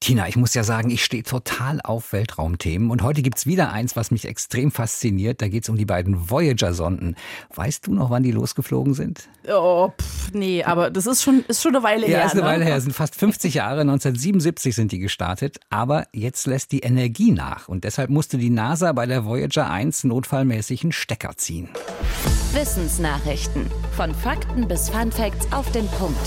Tina, ich muss ja sagen, ich stehe total auf Weltraumthemen und heute gibt's wieder eins, was mich extrem fasziniert. Da geht's um die beiden Voyager-Sonden. Weißt du noch, wann die losgeflogen sind? Nee, aber das ist schon eine Weile her. Ja, ist eine Weile her. Ne? Es sind fast 50 Jahre. 1977 sind die gestartet. Aber jetzt lässt die Energie nach. Und deshalb musste die NASA bei der Voyager 1 notfallmäßig einen Stecker ziehen. Wissensnachrichten. Von Fakten bis Funfacts auf den Punkt.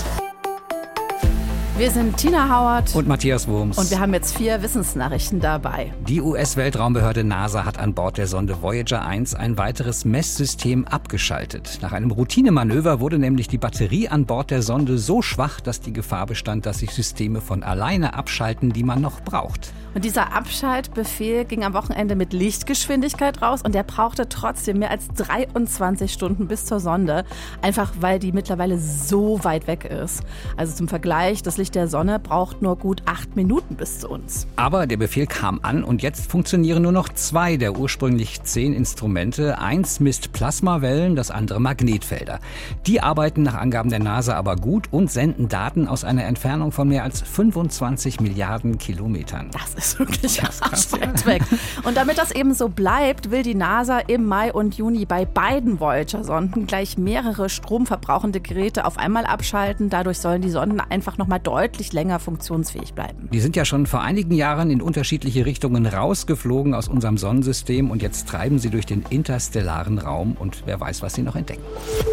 Wir sind Tina Hauert und Matthias Wurms. Und wir haben jetzt 4 Wissensnachrichten dabei. Die US-Weltraumbehörde NASA hat an Bord der Sonde Voyager 1 ein weiteres Messsystem abgeschaltet. Nach einem Routinemanöver wurde nämlich die Batterie an Bord der Sonde so schwach, dass die Gefahr bestand, dass sich Systeme von alleine abschalten, die man noch braucht. Und dieser Abschaltbefehl ging am Wochenende mit Lichtgeschwindigkeit raus und der brauchte trotzdem mehr als 23 Stunden bis zur Sonde, einfach weil die mittlerweile so weit weg ist. Also zum Vergleich, das Licht der Sonne braucht nur gut 8 Minuten bis zu uns. Aber der Befehl kam an und jetzt funktionieren nur noch 2 der ursprünglich 10 Instrumente. Eins misst Plasmawellen, das andere Magnetfelder. Die arbeiten nach Angaben der NASA aber gut und senden Daten aus einer Entfernung von mehr als 25 Milliarden Kilometern. Das ist wirklich weit weg. Und damit das eben so bleibt, will die NASA im Mai und Juni bei beiden Voyager-Sonden gleich mehrere stromverbrauchende Geräte auf einmal abschalten. Dadurch sollen die Sonden einfach nochmal deutlich länger funktionsfähig bleiben. Die sind ja schon vor einigen Jahren in unterschiedliche Richtungen rausgeflogen aus unserem Sonnensystem und jetzt treiben sie durch den interstellaren Raum und wer weiß, was sie noch entdecken.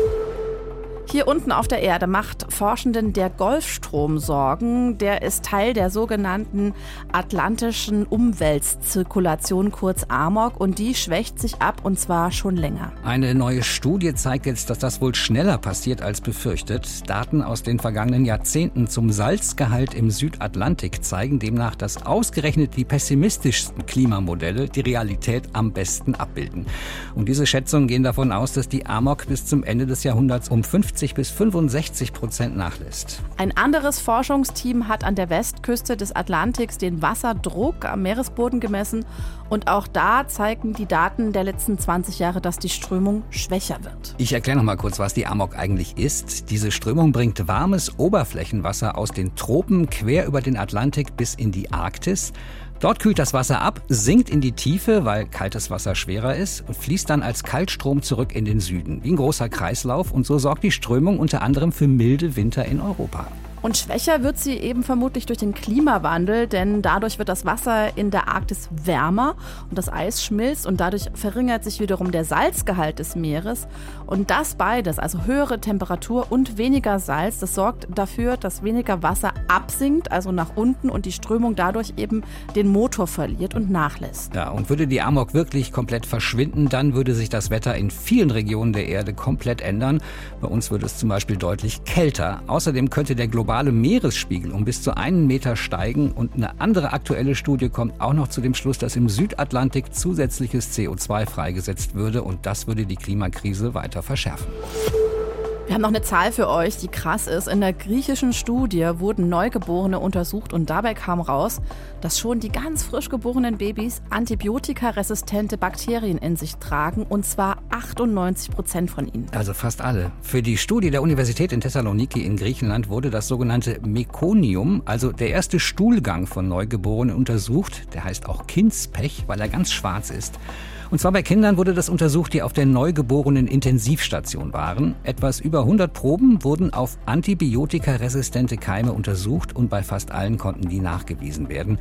Hier unten auf der Erde macht Forschenden der Golfstrom Sorgen. Der ist Teil der sogenannten atlantischen Umweltzirkulation, kurz AMOC, und die schwächt sich ab und zwar schon länger. Eine neue Studie zeigt jetzt, dass das wohl schneller passiert als befürchtet. Daten aus den vergangenen Jahrzehnten zum Salzgehalt im Südatlantik zeigen demnach, dass ausgerechnet die pessimistischsten Klimamodelle die Realität am besten abbilden. Und diese Schätzungen gehen davon aus, dass die AMOC bis zum Ende des Jahrhunderts um 50 bis 65% nachlässt. Ein anderes Forschungsteam hat an der Westküste des Atlantiks den Wasserdruck am Meeresboden gemessen und auch da zeigen die Daten der letzten 20 Jahre, dass die Strömung schwächer wird. Ich erkläre noch mal kurz, was die AMOC eigentlich ist. Diese Strömung bringt warmes Oberflächenwasser aus den Tropen quer über den Atlantik bis in die Arktis. Dort kühlt das Wasser ab, sinkt in die Tiefe, weil kaltes Wasser schwerer ist und fließt dann als Kaltstrom zurück in den Süden. Wie ein großer Kreislauf und so sorgt die Strömung unter anderem für milde Winter in Europa. Und schwächer wird sie eben vermutlich durch den Klimawandel, denn dadurch wird das Wasser in der Arktis wärmer und das Eis schmilzt und dadurch verringert sich wiederum der Salzgehalt des Meeres. Und das beides, also höhere Temperatur und weniger Salz, das sorgt dafür, dass weniger Wasser absinkt, also nach unten, und die Strömung dadurch eben den Motor verliert und nachlässt. Ja, und würde die AMOC wirklich komplett verschwinden, dann würde sich das Wetter in vielen Regionen der Erde komplett ändern. Bei uns würde es zum Beispiel deutlich kälter. Außerdem könnte der globale Meeresspiegel um bis zu 1 Meter steigen und eine andere aktuelle Studie kommt auch noch zu dem Schluss, dass im Südatlantik zusätzliches CO2 freigesetzt würde und das würde die Klimakrise weiter verschärfen. Wir haben noch eine Zahl für euch, die krass ist. In der griechischen Studie wurden Neugeborene untersucht und dabei kam raus, dass schon die ganz frisch geborenen Babys antibiotikaresistente Bakterien in sich tragen, und zwar 98% von ihnen. Also fast alle. Für die Studie der Universität in Thessaloniki in Griechenland wurde das sogenannte Mekonium, also der erste Stuhlgang von Neugeborenen, untersucht. Der heißt auch Kindspech, weil er ganz schwarz ist. Und zwar bei Kindern wurde das untersucht, die auf der Neugeborenen-Intensivstation waren. Etwas über 100 Proben wurden auf antibiotikaresistente Keime untersucht und bei fast allen konnten die nachgewiesen werden.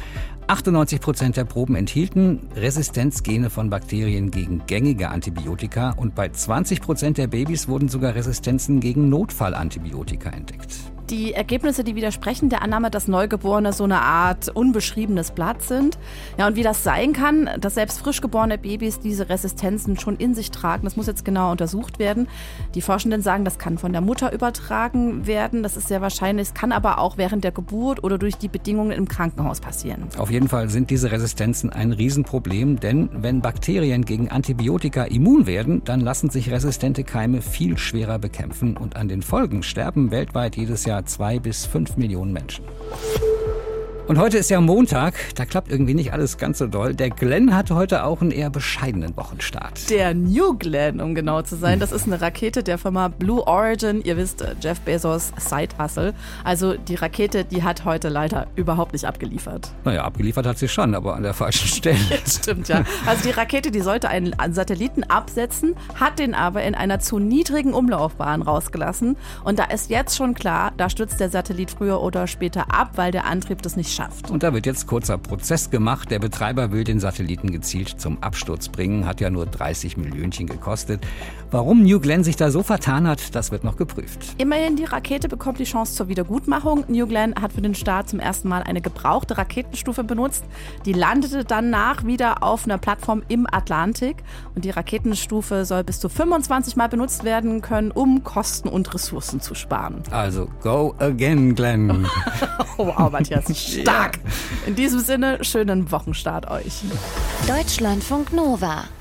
98% der Proben enthielten Resistenzgene von Bakterien gegen gängige Antibiotika und bei 20% der Babys wurden sogar Resistenzen gegen Notfallantibiotika entdeckt. Die Ergebnisse, die widersprechen der Annahme, dass Neugeborene so eine Art unbeschriebenes Blatt sind. Ja, und wie das sein kann, dass selbst frisch geborene Babys diese Resistenzen schon in sich tragen, das muss jetzt genau untersucht werden. Die Forschenden sagen, das kann von der Mutter übertragen werden. Das ist sehr wahrscheinlich. Es kann aber auch während der Geburt oder durch die Bedingungen im Krankenhaus passieren. Auf jeden Fall sind diese Resistenzen ein Riesenproblem, denn wenn Bakterien gegen Antibiotika immun werden, dann lassen sich resistente Keime viel schwerer bekämpfen und an den Folgen sterben weltweit jedes Jahr 2 bis 5 Millionen Menschen. Und heute ist ja Montag, da klappt irgendwie nicht alles ganz so doll. Der Glenn hatte heute auch einen eher bescheidenen Wochenstart. Der New Glenn, um genau zu sein, das ist eine Rakete der Firma Blue Origin. Ihr wisst, Jeff Bezos Side-Hustle. Also die Rakete, die hat heute leider überhaupt nicht abgeliefert. Naja, abgeliefert hat sie schon, aber an der falschen Stelle. Stimmt, ja. Also die Rakete, die sollte einen Satelliten absetzen, hat den aber in einer zu niedrigen Umlaufbahn rausgelassen. Und da ist jetzt schon klar, da stürzt der Satellit früher oder später ab, weil der Antrieb das nicht schafft. Und da wird jetzt kurzer Prozess gemacht. Der Betreiber will den Satelliten gezielt zum Absturz bringen. Hat ja nur 30 Millionchen gekostet. Warum New Glenn sich da so vertan hat, das wird noch geprüft. Immerhin, die Rakete bekommt die Chance zur Wiedergutmachung. New Glenn hat für den Start zum ersten Mal eine gebrauchte Raketenstufe benutzt. Die landete danach wieder auf einer Plattform im Atlantik. Und die Raketenstufe soll bis zu 25 Mal benutzt werden können, um Kosten und Ressourcen zu sparen. Also, go again, Glenn. Oh, wow, Matthias, stark. In diesem Sinne, schönen Wochenstart euch. Deutschlandfunk Nova.